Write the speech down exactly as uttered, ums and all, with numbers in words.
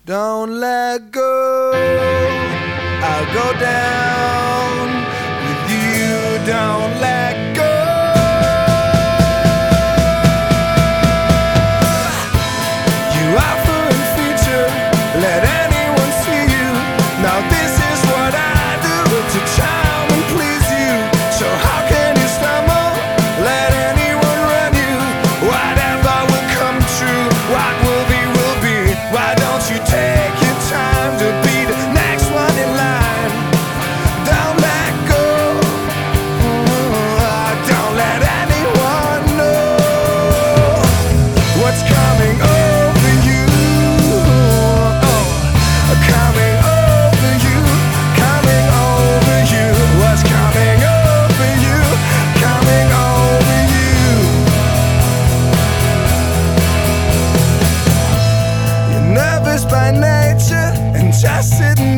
Don't let go, I'll go down with you. Don't let go. You offer and feature, let anyone see you. Now this is what I do to charm and please you. So how can you stumble? Let anyone run you. Whatever will come true, what will be will be. Why don't you take your time to be the next one in line? Don't let go. Don't let anyone know what's coming over you. Oh, coming over you, coming over you. What's coming over you, coming over you. You're nervous by nature and just sitting